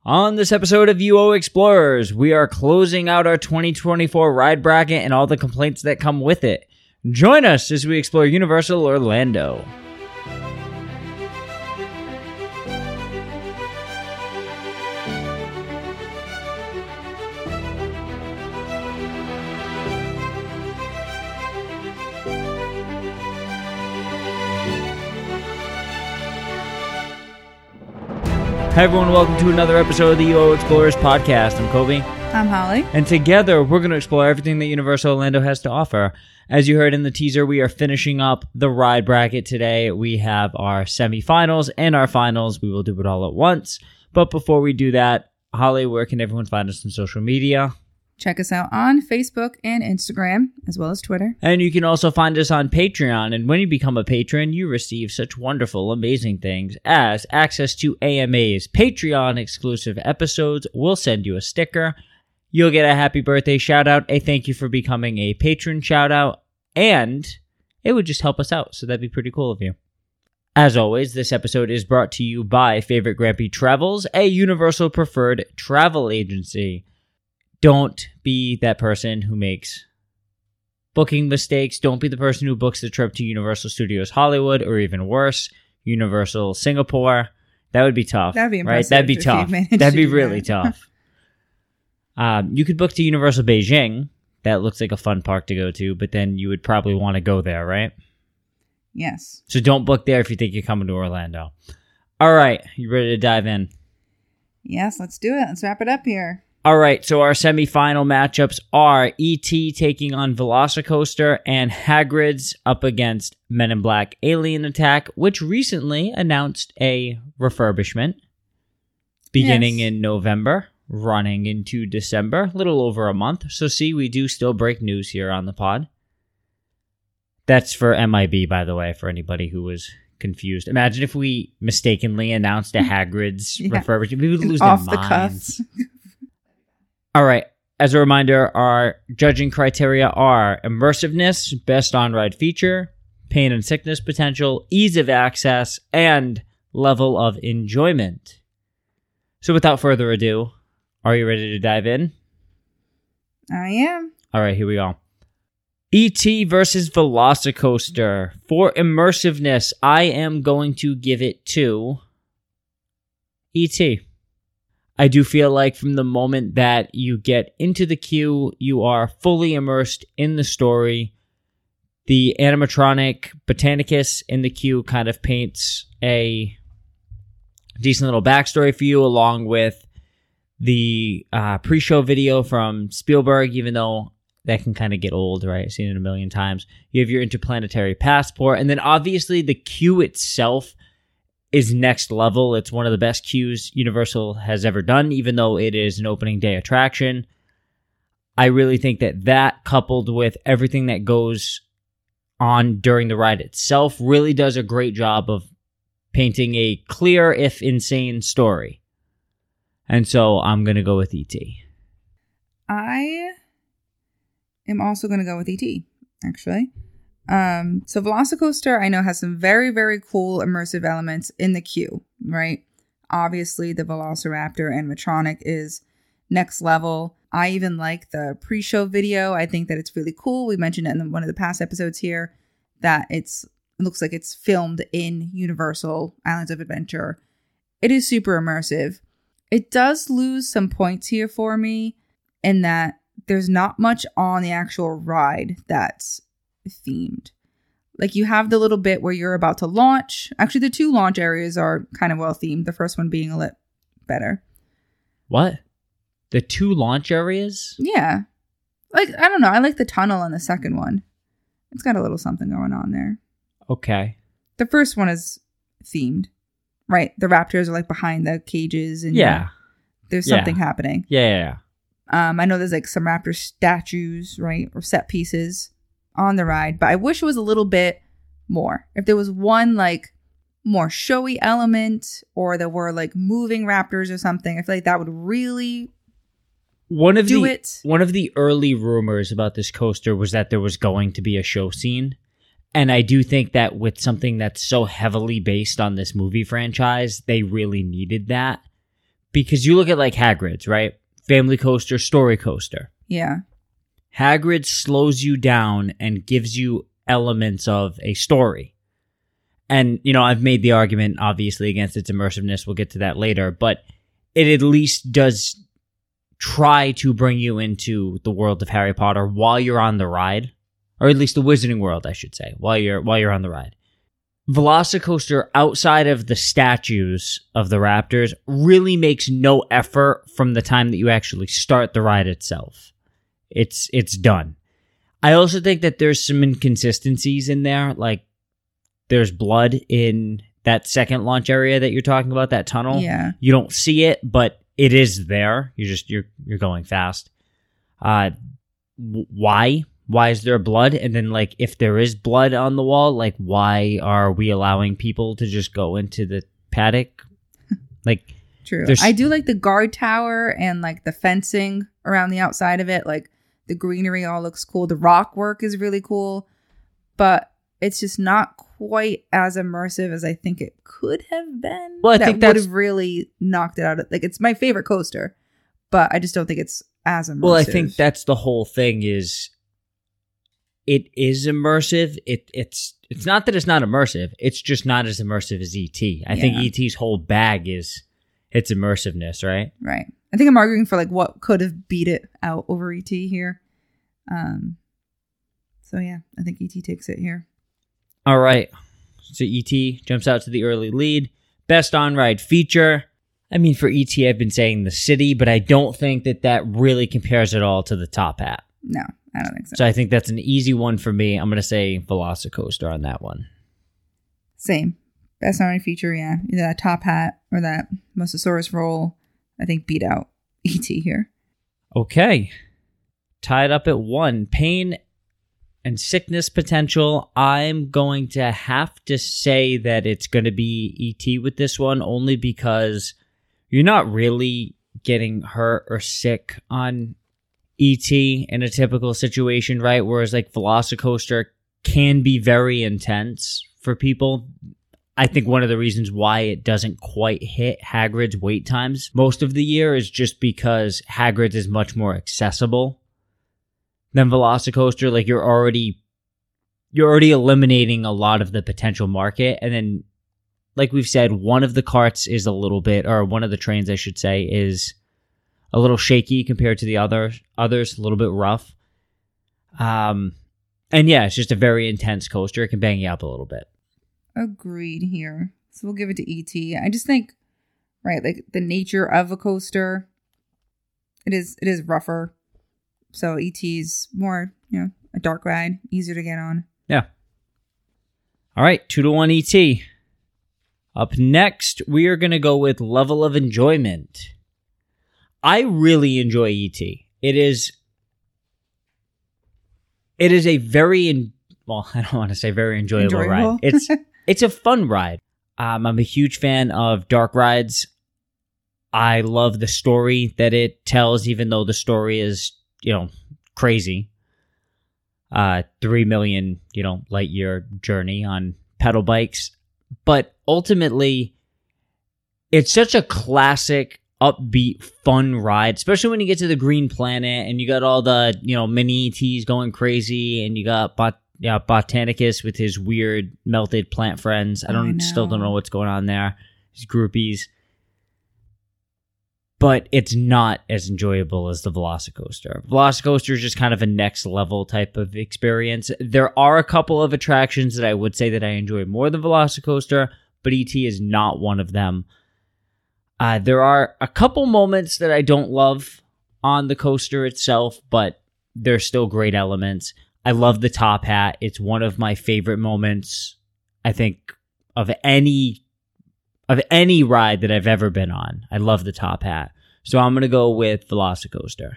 On this episode of UO Explorers, we are closing out our 2024 ride bracket and all the complaints that come with it. Join us as we explore Universal Orlando. Hi everyone, welcome to another episode of the UO Explorers podcast. I'm Kobe. I'm Holly. And together, we're going to explore everything that Universal Orlando has to offer. As you heard in the teaser, we are finishing up the ride bracket today. We have our semifinals and our finals. We will do it all at once. But before we do that, Holly, where can everyone find us on social media? Check us out on Facebook and Instagram, as well as Twitter. And you can also find us on Patreon. And when you become a patron, you receive such wonderful, amazing things as access to AMAs, Patreon exclusive episodes. We'll send you a sticker. You'll get a happy birthday shout out, a thank you for becoming a patron shout out, and it would just help us out. So that'd be pretty cool of you. As always, this episode is brought to you by Favorite Grampy Travels, a Universal preferred travel agency. Don't be that person who makes booking mistakes. Don't be the person who books the trip to Universal Studios Hollywood, or even worse, Universal Singapore. That would be tough. That'd be impressive. Right? That'd be tough. That'd be really tough. You could book to Universal Beijing. That looks like a fun park to go to, but then you would probably want to go there, right? Yes. So don't book there if you think you're coming to Orlando. All right. You ready to dive in? Yes, let's do it. Let's wrap it up here. All right, so our semifinal matchups are E.T. taking on Velocicoaster and Hagrid's up against Men in Black Alien Attack, which recently announced a refurbishment beginning in November, running into December, a little over a month. So see, we do still break news here on the pod. That's for MIB, by the way, for anybody who was confused. Imagine if we mistakenly announced a Hagrid's refurbishment. We would lose their minds. All right. As a reminder, our judging criteria are immersiveness, best on-ride feature, pain and sickness potential, ease of access, and level of enjoyment. So without further ado, are you ready to dive in? I am. All right, here we go. E.T. versus Velocicoaster. For immersiveness, I am going to give it to E.T. I do feel like from the moment that you get into the queue, you are fully immersed in the story. The animatronic Botanicus in the queue kind of paints a decent little backstory for you, along with the pre-show video from Spielberg, even though that can kind of get old, right? I've seen it a million times. You have your interplanetary passport, and then obviously the queue itself is next level. It's one of the best queues Universal has ever done, even though it is an opening day attraction. I really think that coupled with everything that goes on during the ride itself really does a great job of painting a clear, if insane, story. And so I'm going to go with E.T. I am also going to go with E.T., actually. So Velocicoaster, I know, has some very, very cool immersive elements in the queue, right? Obviously, the Velociraptor animatronic is next level. I even like the pre-show video. I think that it's really cool. We mentioned it in one of the past episodes here that it looks like it's filmed in Universal Islands of Adventure. It is super immersive. It does lose some points here for me in that there's not much on the actual ride that's themed. Like, you have the little bit where you're about to launch. Actually, the two launch areas are kind of well themed, the first one being a little better. What? The two launch areas? Yeah. Like, I don't know, I like the tunnel in the second one. It's got a little something going on there. Okay. The first one is themed, right? The raptors are like behind the cages and there's something happening. Yeah. I know there's like some raptor statues, right? Or set pieces on the ride, but I wish it was a little bit more. If there was one like more showy element, or there were like moving raptors or something, I feel like that would really One of the early rumors about this coaster was that there was going to be a show scene. And I do think that with something that's so heavily based on this movie franchise, they really needed that. because you look at like Hagrid's, right? Family coaster, story coaster. Yeah. Hagrid slows you down and gives you elements of a story. And, you know, I've made the argument, obviously, against its immersiveness. We'll get to that later. But it at least does try to bring you into the world of Harry Potter while you're on the ride. Or at least the Wizarding World, I should say, while you're on the ride. Velocicoaster, outside of the statues of the Raptors, really makes no effort from the time that you actually start the ride itself. It's done. I also think that there's some inconsistencies in there, like there's blood in that second launch area that you're talking about, that tunnel. Yeah. You don't see it, but it is there. You're going fast. Why? Why is there blood? And then, like, if there is blood on the wall, like, why are we allowing people to just go into the paddock? Like, true. I do like the guard tower and, like, the fencing around the outside of it. Like, the greenery all looks cool. The rock work is really cool. But it's just not quite as immersive as I think it could have been. Well, I think that would have really knocked it out. Like, it's my favorite coaster, but I just don't think it's as immersive. Well, I think that's the whole thing is it is immersive. It's not that it's not immersive. It's just not as immersive as E.T. I think E.T.'s whole bag is its immersiveness, right? Right. I think I'm arguing for like what could have beat it out over E.T. here. So yeah, I think E.T. takes it here. All right. So E.T. jumps out to the early lead. Best on-ride feature. I mean, for E.T., I've been saying the city, but I don't think that really compares at all to the Top Hat. No, I don't think so. So I think that's an easy one for me. I'm going to say Velocicoaster on that one. Same. Best on-ride feature, yeah. Either that Top Hat or that Mosasaurus roll, I think, beat out E.T. here. Okay. Tied up at 1. Pain and sickness potential. I'm going to have to say that it's going to be E.T. with this one, only because you're not really getting hurt or sick on E.T. in a typical situation, right? Whereas like Velocicoaster can be very intense for people. I think one of the reasons why it doesn't quite hit Hagrid's wait times most of the year is just because Hagrid's is much more accessible than Velocicoaster. Like you're already eliminating a lot of the potential market. And then, like we've said, one of the carts is a little bit, or one of the trains, I should say, is a little shaky compared to the others, a little bit rough. And yeah, it's just a very intense coaster. It can bang you up a little bit. Agreed here. So we'll give it to E.T. I just think, right, like the nature of a coaster, it is rougher. So E.T.'s more, a dark ride, easier to get on. Yeah. All right, 2-1 E.T. Up next, we are going to go with level of enjoyment. I really enjoy E.T. It is a very, I don't want to say very enjoyable ride. It's a fun ride. I'm a huge fan of dark rides. I love the story that it tells, even though the story is, crazy. 3 million, light year journey on pedal bikes. But ultimately, it's such a classic, upbeat, fun ride, especially when you get to the Green Planet and you got all the, mini ETs going crazy, and you got Botanicus with his weird melted plant friends. Still don't know what's going on there. His groupies. But it's not as enjoyable as the Velocicoaster. Velocicoaster is just kind of a next level type of experience. There are a couple of attractions that I would say that I enjoy more than Velocicoaster, but E.T. is not one of them. There are a couple moments that I don't love on the coaster itself, but there's still great elements. I love the Top Hat. It's one of my favorite moments, I think, of any ride that I've ever been on. I love the Top Hat. So I'm going to go with Velocicoaster.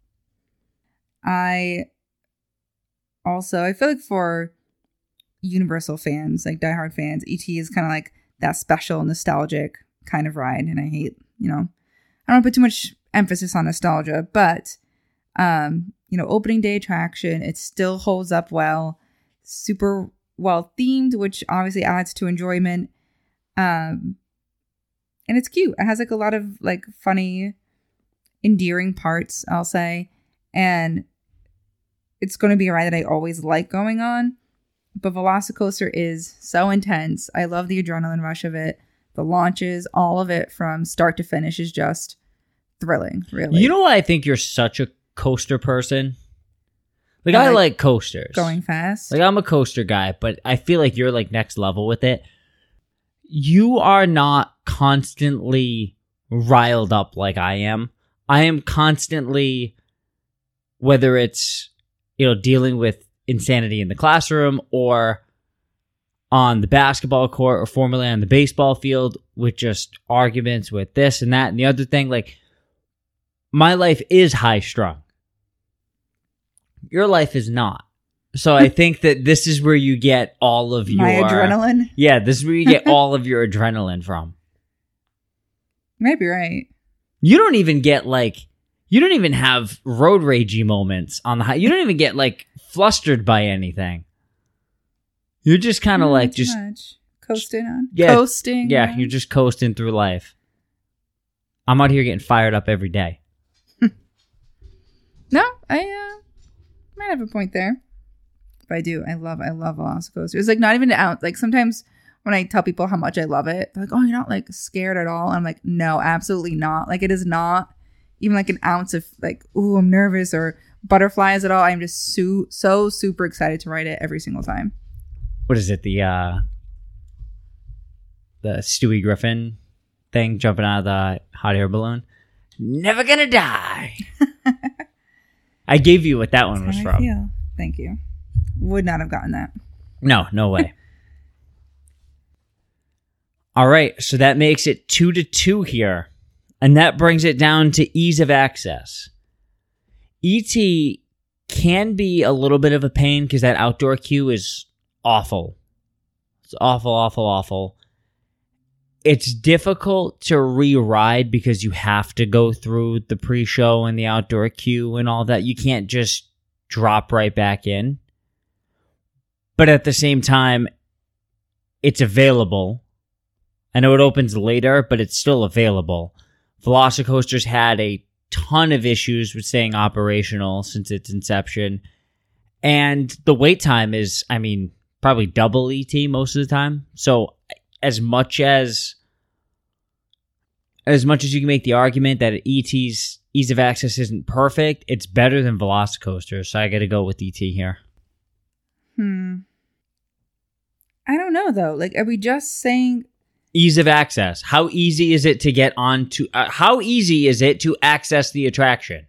I feel like for Universal fans, like diehard fans, E.T. is kind of like that special, nostalgic kind of ride. And I hate, I don't want to put too much emphasis on nostalgia, but, opening day attraction, it still holds up well, super well themed, which obviously adds to enjoyment. And And it's cute. It has like a lot of like funny, endearing parts, I'll say. And it's going to be a ride that I always like going on. But Velocicoaster is so intense. I love the adrenaline rush of it. The launches, all of it from start to finish is just thrilling, really. You know why I think you're such a coaster person? Like, I like coasters. Going fast. Like, I'm a coaster guy, but I feel like you're like next level with it. You are not constantly riled up like I am. I am constantly, whether it's, dealing with insanity in the classroom or on the basketball court or formally on the baseball field with just arguments with this and that and the other thing. Like, my life is high strung. Your life is not. So I think that this is where you get all of my adrenaline. Yeah, this is where you get all of your adrenaline from. You might be right. You don't even have road ragey moments on the high. You don't even get like flustered by anything. You're just kind of like just much. Coasting on. Yeah, coasting. Yeah, you're just coasting through life. I'm out here getting fired up every day. No, I might have a point there. But I do. I love Velocicoaster. It's like not even an ounce. Like sometimes when I tell people how much I love it, they're like, "Oh, you're not like scared at all." I'm like, "No, absolutely not." Like it is not even like an ounce of like, "Ooh, I'm nervous" or butterflies at all. I'm just so super excited to ride it every single time. What is it? The Stewie Griffin thing jumping out of the hot air balloon. Never gonna die. I gave you what that one was from. Feel. Thank you. Would not have gotten that. No way. All right, so that makes it 2-2 here. And that brings it down to ease of access. E.T. can be a little bit of a pain because that outdoor queue is awful. It's awful. It's difficult to re-ride because you have to go through the pre-show and the outdoor queue and all that. You can't just drop right back in. But at the same time, it's available. I know it opens later, but it's still available. Velocicoaster's had a ton of issues with staying operational since its inception. And the wait time is, probably double ET most of the time. So as much as you can make the argument that ET's ease of access isn't perfect, it's better than Velocicoaster. So I got to go with ET here. I don't know though. Like, are we just saying ease of access? How easy is it to get on to? How easy is it to access the attraction?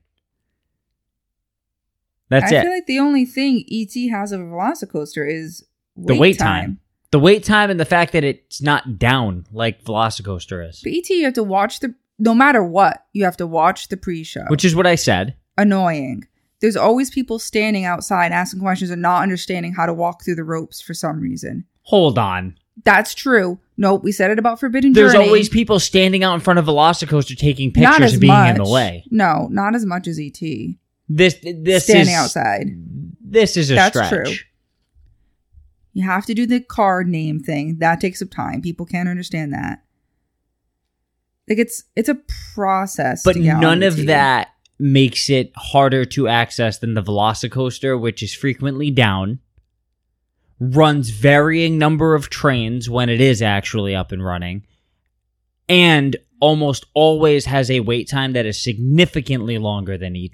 That's it. I feel like the only thing ET has of a Velocicoaster is the wait time. The wait time and the fact that it's not down like Velocicoaster is. But ET, you have to watch no matter what, you have to watch the pre-show. Which is what I said. Annoying. There's always people standing outside asking questions and not understanding how to walk through the ropes for some reason. Hold on. That's true. Nope, we said it about Forbidden Journey. There's always people standing out in front of Velocicoaster taking pictures and being in the way. No, not as much as ET. This standing outside. This is a That's stretch. True. You have to do the card name thing. That takes up time. People can't understand that. Like it's a process. But none of that makes it harder to access than the Velocicoaster, which is frequently down, runs varying number of trains when it is actually up and running, and almost always has a wait time that is significantly longer than ET.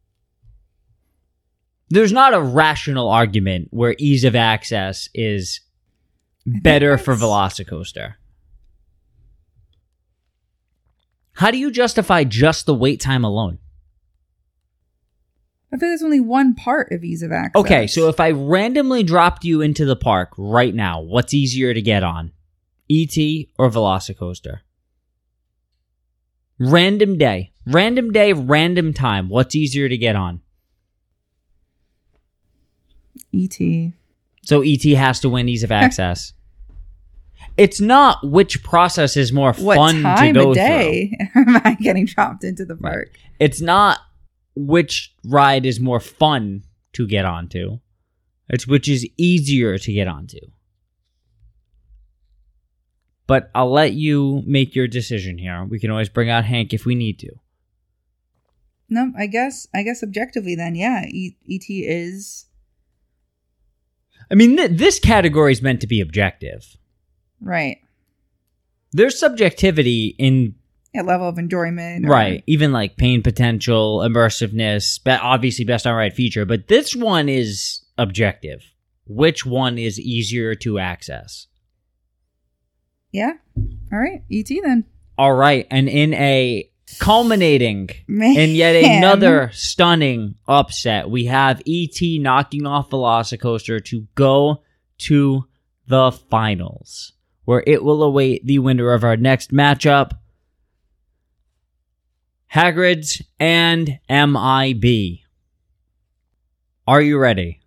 There's not a rational argument where ease of access is better for Velocicoaster. How do you justify just the wait time alone? I think there's only one part of ease of access. Okay, so if I randomly dropped you into the park right now, what's easier to get on? ET or Velocicoaster? Random day, random time. What's easier to get on? ET. So ET has to win ease of access. It's not which process is more fun to go through. What time of day am I getting dropped into the park? Right. It's not which ride is more fun to get onto. It's which is easier to get onto. but I'll let you make your decision here. We can always bring out Hank if we need to. No, I guess objectively then, yeah, E.T. is... I mean, this category is meant to be objective. Right. There's subjectivity in... A level of enjoyment. Right. Even like pain potential, immersiveness, obviously best on ride feature, but this one is objective. Which one is easier to access? Yeah. All right. E.T. then. All right. And in a culminating Man. in yet another stunning upset, we have E.T. knocking off Velocicoaster to go to the finals, where it will await the winner of our next matchup, Hagrid's and MIB. Are you ready?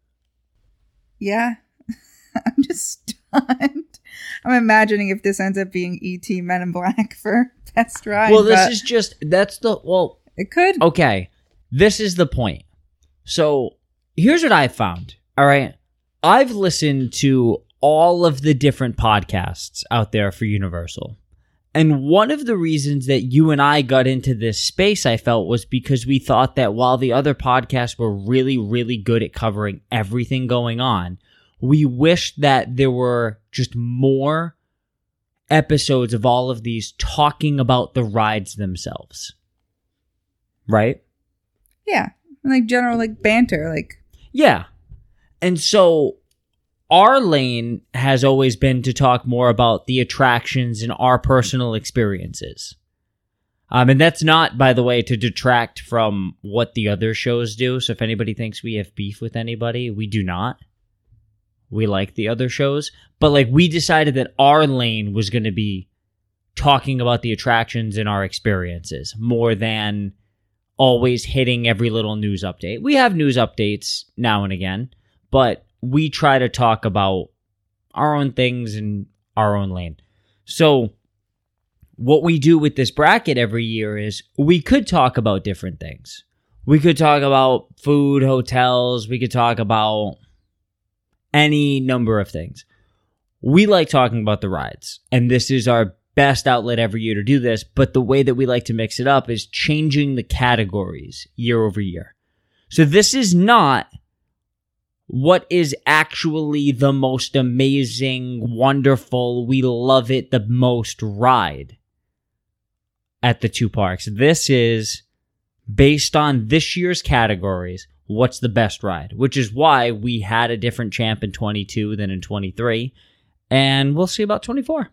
Yeah. I'm just stunned. I'm imagining if this ends up being E.T. Men in Black for best ride. Well, this is just, it could. Okay, this is the point. So, here's what I've found, all right? I've listened to all of the different podcasts out there for Universal. And one of the reasons that you and I got into this space, I felt, was because we thought that while the other podcasts were really, really good at covering everything going on, we wished that there were just more episodes of all of these talking about the rides themselves. Right? Yeah. Like general like banter. Like yeah. And so our lane has always been to talk more about the attractions and our personal experiences. And that's not, by the way, to detract from what the other shows do. So if anybody thinks we have beef with anybody, we do not. We like the other shows. But like we decided that our lane was going to be talking about the attractions and our experiences more than always hitting every little news update. We have news updates now and again, but we try to talk about our own things in our own lane. So what we do with this bracket every year is we could talk about different things. We could talk about food, hotels. We could talk about any number of things. We like talking about the rides, and this is our best outlet every year to do this, but the way that we like to mix it up is changing the categories year over year. So this is not what is actually the most amazing, wonderful, we love it the most ride at the two parks. This is based on this year's categories, what's the best ride, which is why we had a different champ in 22 than in 23, and we'll see about 24.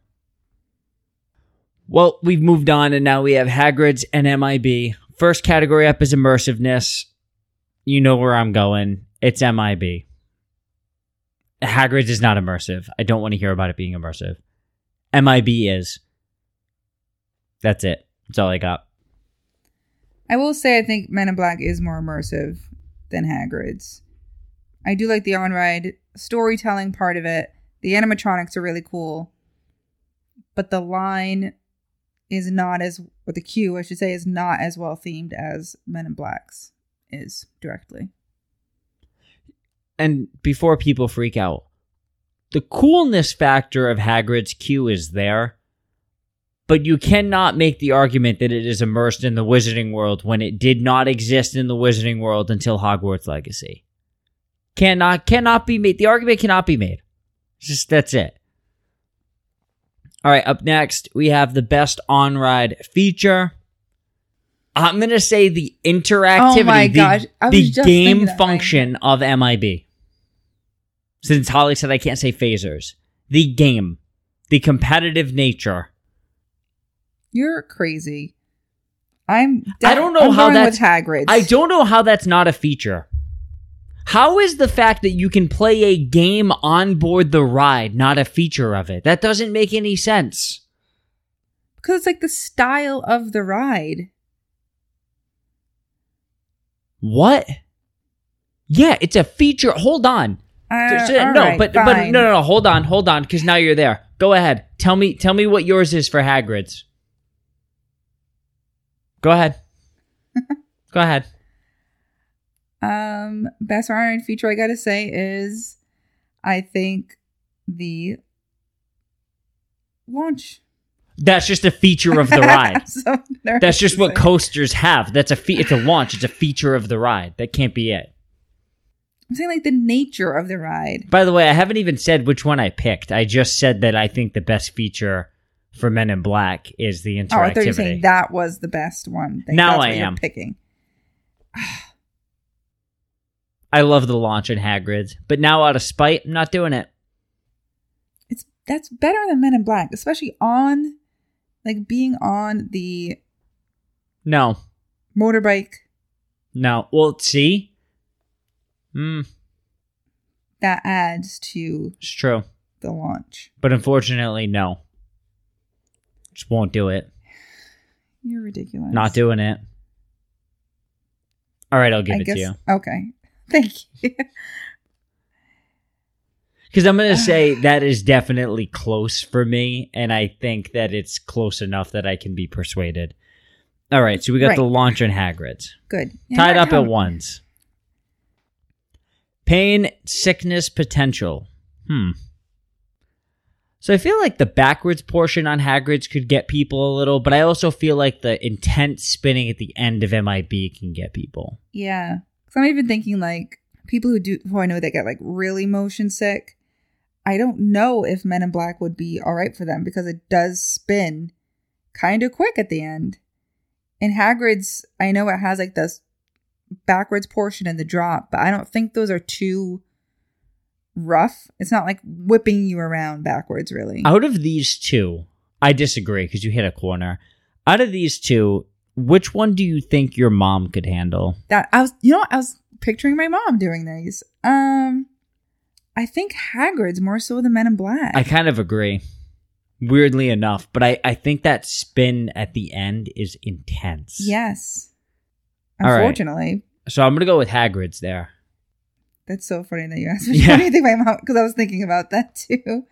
Well, we've moved on, and now we have Hagrid's and MIB. First category up is immersiveness. You know where I'm going. It's MIB. Hagrid's is not immersive. I don't want to hear about it being immersive. MIB is. That's it. That's all I got. I will say I think Men in Black is more immersive than Hagrid's. I do like the on-ride storytelling part of it. The animatronics are really cool. But the line is not as, or the queue, I should say, is not as well themed as Men in Black's is directly. And before people freak out, the coolness factor of Hagrid's queue is there, but you cannot make the argument that it is immersed in the Wizarding World when it did not exist in the Wizarding World until Hogwarts Legacy. Cannot be made. The argument cannot be made. That's it. All right, up next, we have the best on-ride feature. I'm going to say the interactivity, oh my gosh. the game function of MIB. Since Holly said I can't say phasers. The game, the competitive nature. You're crazy. I don't know how that's with Hagrid's. I don't know how that's not a feature. How is the fact that you can play a game on board the ride not a feature of it? That doesn't make any sense. Because it's like the style of the ride. What? Yeah, it's a feature. Hold on. No. Hold on, because now you're there. Go ahead. Tell me what yours is for Hagrid's. Go ahead. Go ahead. Best on-ride feature I gotta say is, I think the launch. That's just a feature of the ride. So That's just what coasters have. It's a launch. It's a feature of the ride. That can't be it. I'm saying like the nature of the ride. By the way, I haven't even said which one I picked. I just said that I think the best feature for Men in Black is the interactivity. Oh, I thought you were saying that was the best one. Now that's I what am you're picking. I love the launch in Hagrid's, but now out of spite, I'm not doing it. That's better than Men in Black, especially on, like, being on the No. motorbike. No. Well, see? That adds to It's true. the launch. But unfortunately, no. Just won't do it. You're ridiculous. Not doing it. All right, I'll give it to you. Okay. Thank you. Because I'm going to say that is definitely close for me, and I think that it's close enough that I can be persuaded. All right, so we got the launch in Hagrid's. Good. Tied up at ones. Pain, sickness, potential. So I feel like the backwards portion on Hagrid's could get people a little, but I also feel like the intense spinning at the end of MIB can get people. Yeah. Because I'm even thinking, like, people who I know that get, like, really motion sick, I don't know if Men in Black would be all right for them because it does spin kind of quick at the end. In Hagrid's, I know it has, like, this backwards portion and the drop, but I don't think those are too rough. It's not like whipping you around backwards, really. Out of these two, I disagree because you hit a corner. Out of these two, which one do you think your mom could handle? I was picturing my mom doing these. I think Hagrid's more so than Men in Black. I kind of agree. Weirdly enough, but I think that spin at the end is intense. Yes. All right. Unfortunately. So I'm going to go with Hagrid's there. That's so funny that you asked me. What do you think my mom? Because I was thinking about that too.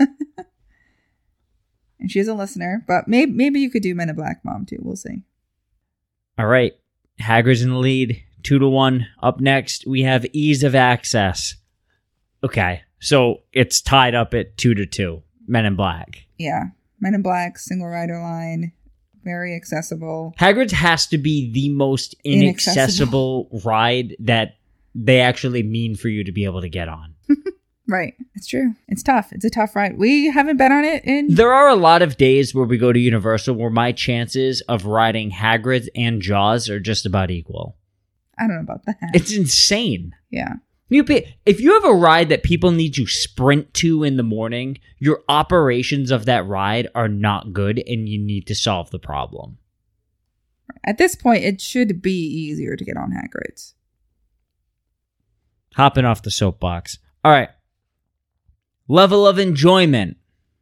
And she's a listener, but maybe you could do Men in Black, Mom, too. We'll see. All right. Hagrid's in the lead, 2-1. Up next, we have Ease of Access. Okay. So it's tied up at 2-2. Men in Black. Yeah. Men in Black, single rider line, very accessible. Hagrid's has to be the most inaccessible ride that they actually mean for you to be able to get on. Right. It's true. It's tough. It's a tough ride. We haven't been on it in... There are a lot of days where we go to Universal where my chances of riding Hagrid's and Jaws are just about equal. I don't know about that. It's insane. Yeah. If you have a ride that people need you sprint to in the morning, your operations of that ride are not good and you need to solve the problem. At this point, it should be easier to get on Hagrid's. Hopping off the soapbox. All right. Level of enjoyment.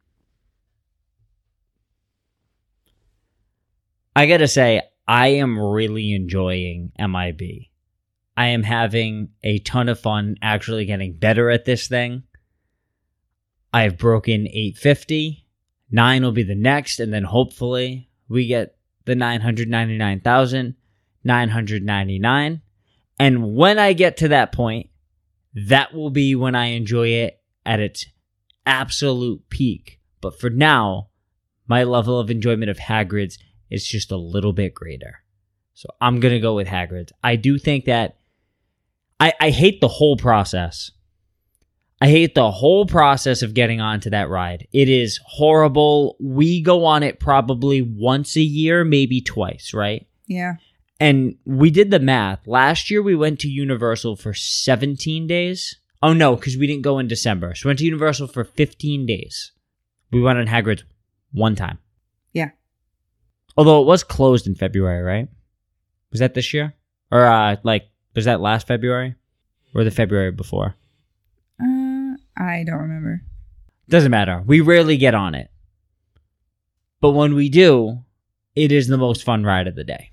I gotta say, I am really enjoying MIB. I am having a ton of fun actually getting better at this thing. I've broken 850. 9 will be the next, and then hopefully we get the 999,999. And when I get to that point, that will be when I enjoy it at its absolute peak. But for now, my level of enjoyment of Hagrid's is just a little bit greater. So I'm going to go with Hagrid's. I do think that I hate the whole process. I hate the whole process of getting onto that ride. It is horrible. We go on it probably once a year, maybe twice, right? Yeah. And we did the math. Last year, we went to Universal for 17 days. Oh, no, because we didn't go in December. So we went to Universal for 15 days. We went on Hagrid's one time. Yeah. Although it was closed in February, right? Was that this year? Or, was that last February? Or the February before? I don't remember. Doesn't matter. We rarely get on it. But when we do, it is the most fun ride of the day.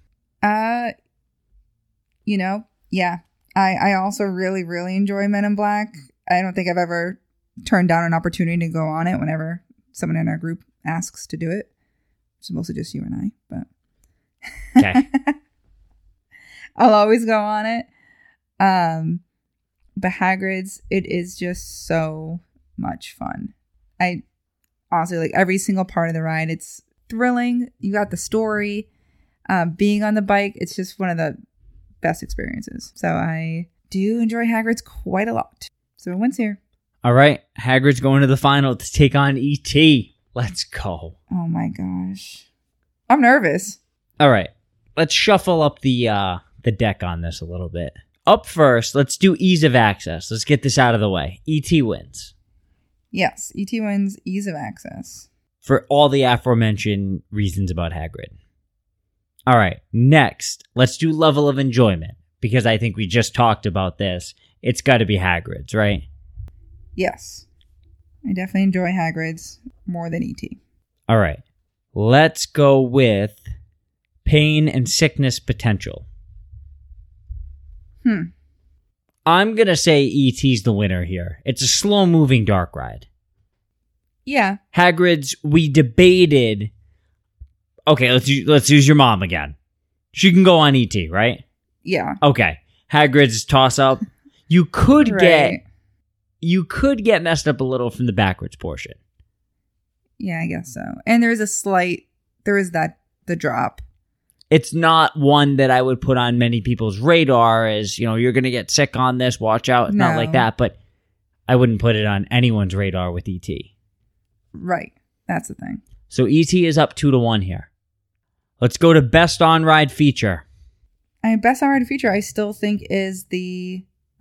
Yeah. I also really, really enjoy Men in Black. I don't think I've ever turned down an opportunity to go on it whenever someone in our group asks to do it. It's mostly just you and I, but... Okay. I'll always go on it. But Hagrid's, it is just so much fun. I honestly, like every single part of the ride, it's thrilling. You got the story. Being on the bike, it's just one of the best experiences. So I do enjoy Hagrid's quite a lot. So it wins here. All right. Hagrid's going to the final to take on E.T. Let's go. Oh my gosh. I'm nervous. All right. Let's shuffle up the deck on this a little bit. Up first, let's do ease of access. Let's get this out of the way. E.T. wins. Yes, E.T. wins ease of access. For all the aforementioned reasons about Hagrid. All right, next, let's do level of enjoyment. Because I think we just talked about this. It's got to be Hagrid's, right? Yes. I definitely enjoy Hagrid's more than E.T. All right, let's go with pain and sickness potential. I'm going to say E.T.'s the winner here. It's a slow-moving dark ride. Yeah. Hagrid's, we debated... Okay, let's use your mom again. She can go on E.T., right? Yeah. Okay. Hagrid's toss-up. You could Right. get messed up a little from the backwards portion. Yeah, I guess so. And there is the drop. It's not one that I would put on many people's radar as, you're going to get sick on this, watch out. It's not like that, but I wouldn't put it on anyone's radar with E.T. Right. That's the thing. So E.T. is up 2-1 here. Let's go to best on-ride feature. Best on-ride feature, I still think, is the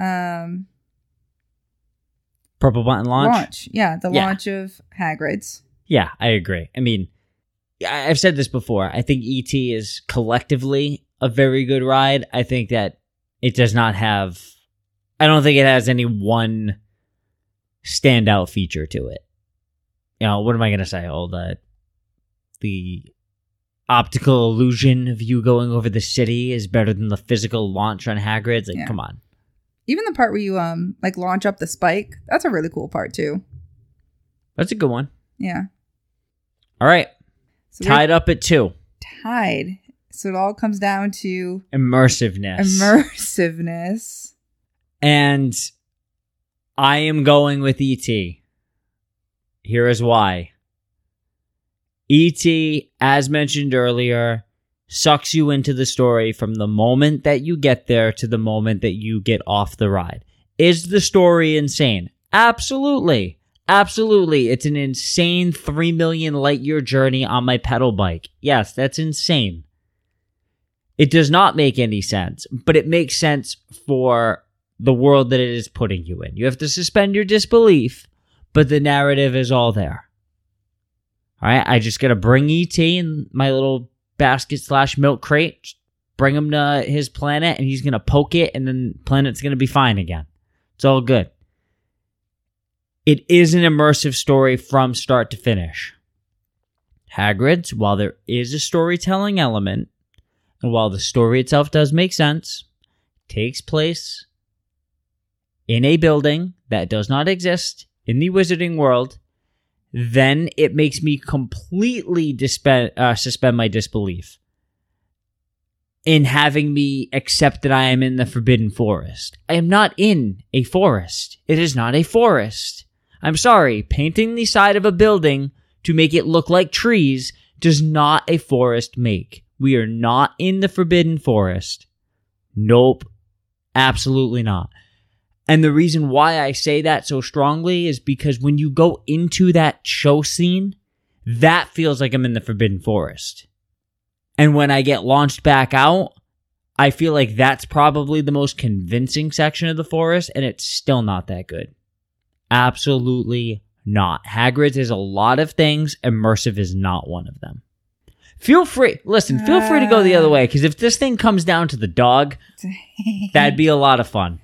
Purple Button launch? Yeah, the launch of Hagrid's. Yeah, I agree. I mean, I've said this before. I think E.T. is collectively a very good ride. I think that it does not have... I don't think it has any one standout feature to it. What am I going to say? The optical illusion of you going over the city is better than the physical launch on Hagrid's. Come on. Even the part where you launch up the spike, that's a really cool part too. That's a good one. Yeah. All right. So tied up at 2. Tied. So it all comes down to immersiveness. And I am going with E.T. Here is why. E.T., as mentioned earlier, sucks you into the story from the moment that you get there to the moment that you get off the ride. Is the story insane? Absolutely. Absolutely. It's an insane 3 million light year journey on my pedal bike. Yes, that's insane. It does not make any sense, but it makes sense for the world that it is putting you in. You have to suspend your disbelief, but the narrative is all there. All right, I just got to bring E.T. in my little basket/milk crate, bring him to his planet, and he's going to poke it, and then the planet's going to be fine again. It's all good. It is an immersive story from start to finish. Hagrid's, while there is a storytelling element, and while the story itself does make sense, takes place in a building that does not exist in the wizarding world, then it makes me completely suspend my disbelief in having me accept that I am in the Forbidden Forest. I am not in a forest. It is not a forest. I'm sorry, painting the side of a building to make it look like trees does not a forest make. We are not in the Forbidden Forest. Nope. Absolutely not. And the reason why I say that so strongly is because when you go into that show scene, that feels like I'm in the Forbidden Forest. And when I get launched back out, I feel like that's probably the most convincing section of the forest, and it's still not that good. Absolutely not. Hagrid's is a lot of things. Immersive is not one of them. Feel free to go the other way, because if this thing comes down to the dog, that'd be a lot of fun.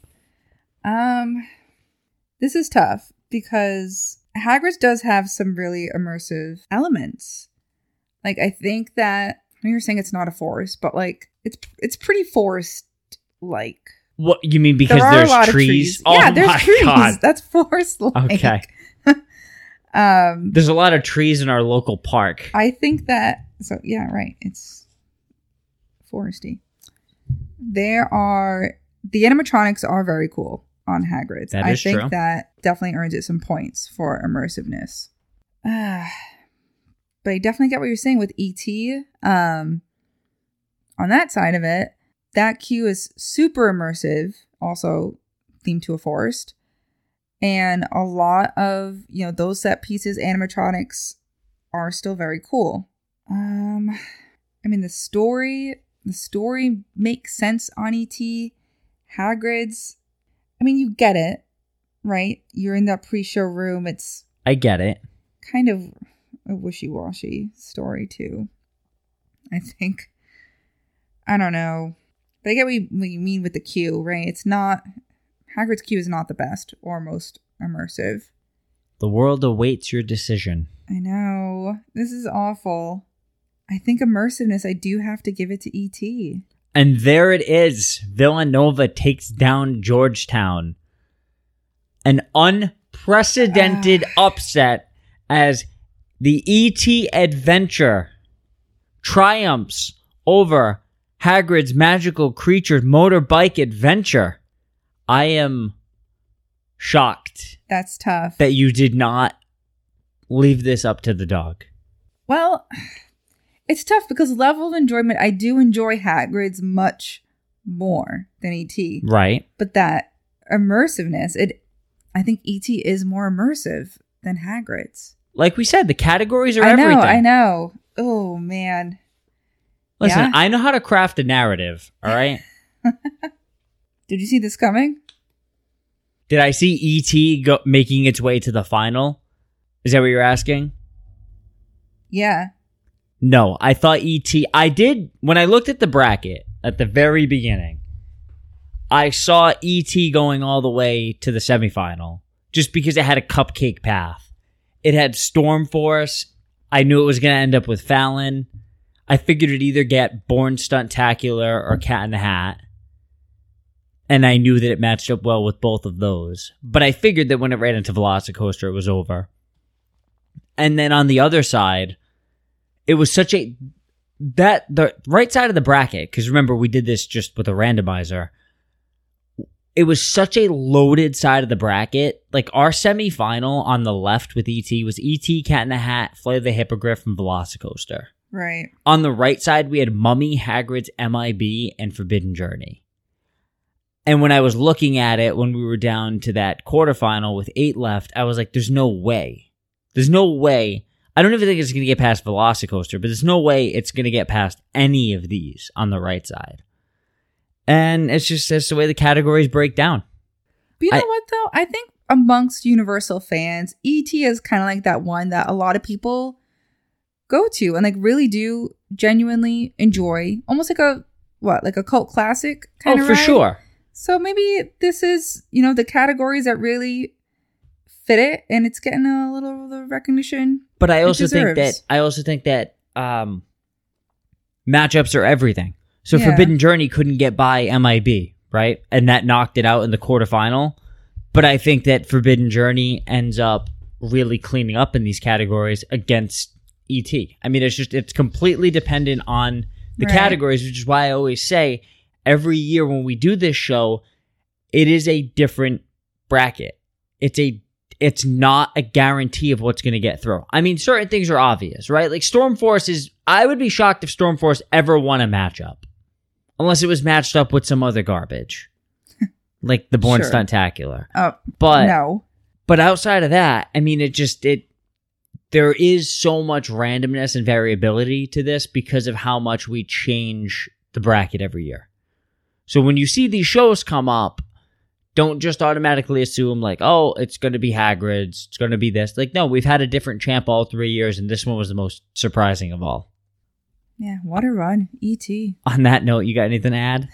This is tough because Hagrid's does have some really immersive elements. Like, I think that you're saying it's not a forest, but like it's pretty forest-like. What you mean? Because there's a lot trees? Of trees. Yeah, there's trees. God. That's forest-like. Okay. There's a lot of trees in our local park. I think that. So yeah, right. It's foresty. The animatronics are very cool on Hagrid's. That is true. I think that definitely earns it some points for immersiveness. But I definitely get what you're saying with E.T. On that side of it, that queue is super immersive, also themed to a forest. And a lot of, those set pieces, animatronics, are still very cool. The story makes sense on E.T. Hagrid's, you get it, right? You're in that pre-show room. I get it. Kind of a wishy-washy story too, I think. I don't know. But I get what you mean with the queue, right? It's not... Hagrid's queue is not the best or most immersive. The world awaits your decision. I know. This is awful. I think immersiveness, I do have to give it to E.T. And there it is. Villanova takes down Georgetown. An unprecedented upset as the E.T. adventure triumphs over Hagrid's Magical Creatures Motorbike Adventure. I am shocked. That's tough. That you did not leave this up to the dog. Well, it's tough because level of enjoyment, I do enjoy Hagrid's much more than E.T. Right. But that immersiveness, I think E.T. is more immersive than Hagrid's. Like we said, the categories are everything. I know. Oh, man. Listen, yeah? I know how to craft a narrative, all right? Did you see this coming? Did I see E.T. making its way to the final? Is that what you're asking? Yeah. No, I thought E.T. I did, when I looked at the bracket at the very beginning, I saw E.T. going all the way to the semifinal just because it had a cupcake path. It had Storm Force. I knew it was going to end up with Fallon. I figured it'd either get Born Stuntacular or Cat in the Hat. And I knew that it matched up well with both of those. But I figured that when it ran into Velocicoaster, it was over. And then on the other side, it was such the right side of the bracket, because remember, we did this just with a randomizer. It was such a loaded side of the bracket. Like, our semifinal on the left with E.T. was E.T., Cat in the Hat, Flight of the Hippogriff, and Velocicoaster. Right. On the right side, we had Mummy, Hagrid's MIB, and Forbidden Journey. And when I was looking at it, when we were down to that quarterfinal with 8 left, I was like, there's no way. There's no way. I don't even think it's going to get past Velocicoaster, but there's no way it's going to get past any of these on the right side. And it's just that's the way the categories break down. But you know what, though? I think amongst Universal fans, E.T. is kind of like that one that a lot of people go to and like really do genuinely enjoy. Almost like a cult classic kind of ride. For sure. So maybe this is, the categories that really fit it, and it's getting a little of the recognition. But I also think that matchups are everything. So Forbidden Journey couldn't get by MIB, right? And that knocked it out in the quarterfinal. But I think that Forbidden Journey ends up really cleaning up in these categories against E.T. It's completely dependent on the categories, which is why I always say every year when we do this show, it is a different bracket. It's not a guarantee of what's going to get through. Certain things are obvious, right? Like Storm Force I would be shocked if Storm Force ever won a matchup. Unless it was matched up with some other garbage. Like the Born Stuntacular. But no. But outside of that, there is so much randomness and variability to this because of how much we change the bracket every year. So when you see these shows come up, don't just automatically assume like, oh, it's going to be Hagrid's, it's going to be this. Like, no, we've had a different champ all 3 years, and this one was the most surprising of all. Yeah, what a run, E.T. On that note, you got anything to add?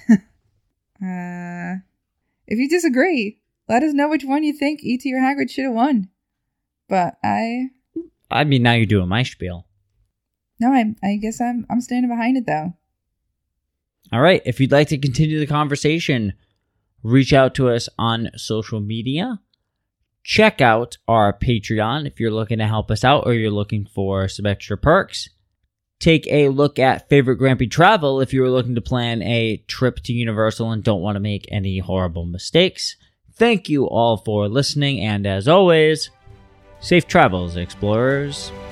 If you disagree, let us know which one you think E.T. or Hagrid should have won. But now you're doing my spiel. No, I guess I'm standing behind it, though. All right, if you'd like to continue the conversation, reach out to us on social media. Check out our Patreon if you're looking to help us out or you're looking for some extra perks. Take a look at Favorite Grampy Travel if you were looking to plan a trip to Universal and don't want to make any horrible mistakes. Thank you all for listening, and as always, Safe travels, explorers.